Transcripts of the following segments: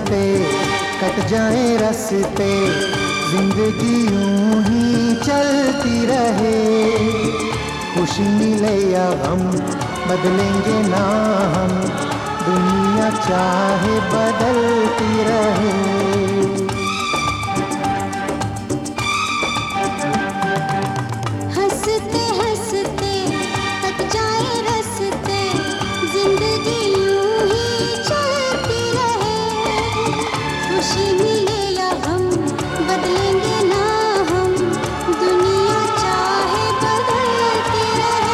हंसते कट जाए रस्ते, जिंदगी यूं ही चलती रहे। खुशी मिले या गम बदलेंगे ना हम, दुनिया चाहे बदलती रहे। हंसते हंसते कट जाए रस्ते, जिंदगी यूं ही चलती रहे। खुशी मिले या गम बदलेंगे ना हम, दुनिया चाहे बदलती रहे।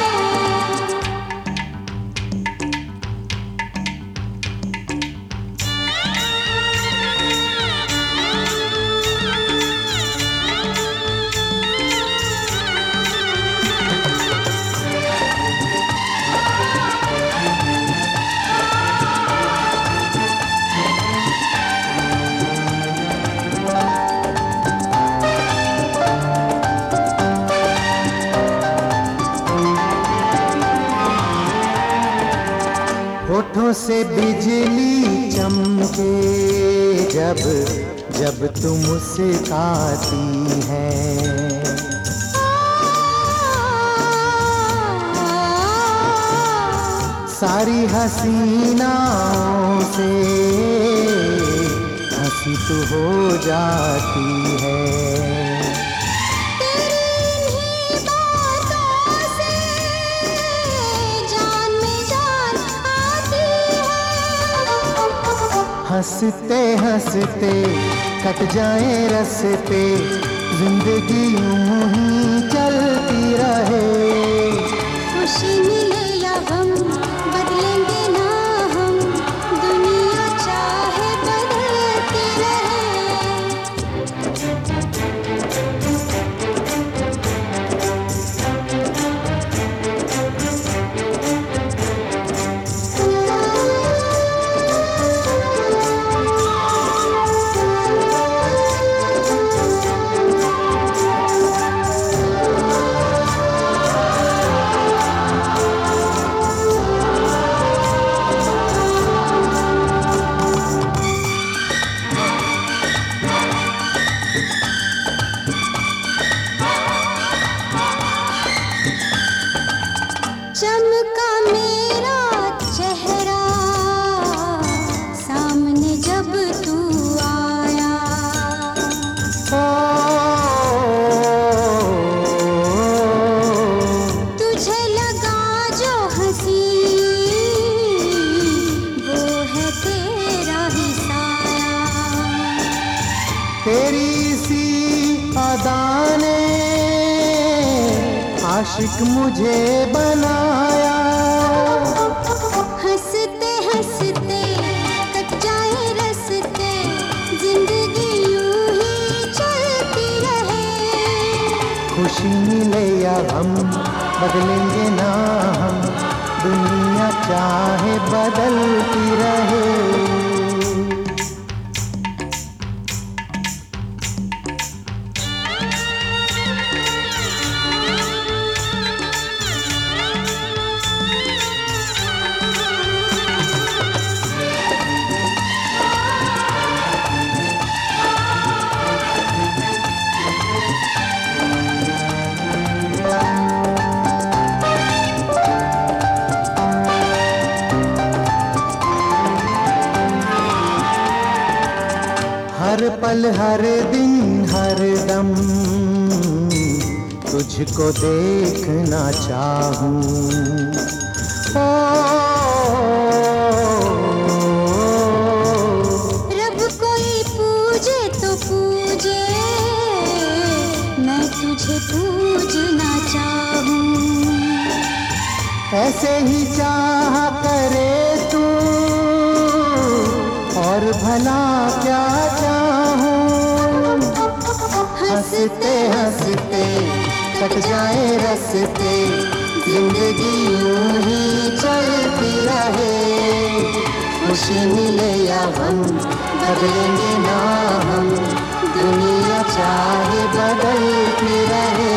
होठों से बिजली चमके जब जब तुम मुस्कुराती है। सारी हसीनाओं से हंसी तू हो जाती है। हंसते हंसते कट जाए रस्ते, जिंदगी यूं ही चलती रहे। खुशी मिले या गम बदलेंगे ना हम, दुनिया चाहे बदलती रहे। चमका मेरा चेहरा सामने जब तू आया। तुझे लगा जो हंसी वो है तेरा ही साया। तेरी सी अदा ने आशिक मुझे बनाया। हंसते हंसते कट जाए रस्ते, जिंदगी यूं ही चलती रहे। खुशी मिले या गम बदलेंगे ना हम, दुनिया चाहे बदलती रहे। हर पल हर दिन हर दम तुझको देखना चाहूं। रब कोई पूजे तो पूजे, मैं तुझे पूजना चाहूं। ऐसे ही चाह करे तू और भला क्या चाहूं। हंसते हंसते कट जाए रस्ते, जिंदगी यूं ही चलती रहे। खुशी मिले या गम बदलेंगे ना हम, दुनिया चाहे बदलती रहे।